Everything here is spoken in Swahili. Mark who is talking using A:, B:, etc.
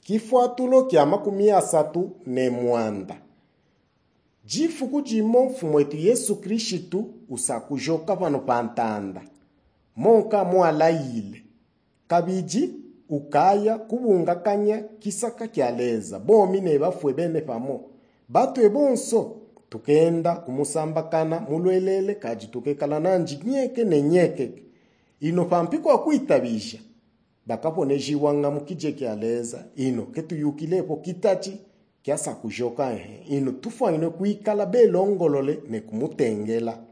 A: Kifuatulo kya 30 jifuku jimo mfumu wetu Yesu Kristu usakujoka vano pantanda monka mwalaile kabiji ukaya kubungakanya kisaka kyaleza bomi ne bafwe bene pamo batwe bonso tukenda kumusambakana mulwelele kaji tukekala nanji nyeke ne nyeke ino pampiko akuitabisha bakaponejiwanga mukije kyaleza ino ketuyukilepo kitachi kyasa kujoka ino tufanywe kuikala belongolole ne kumutengela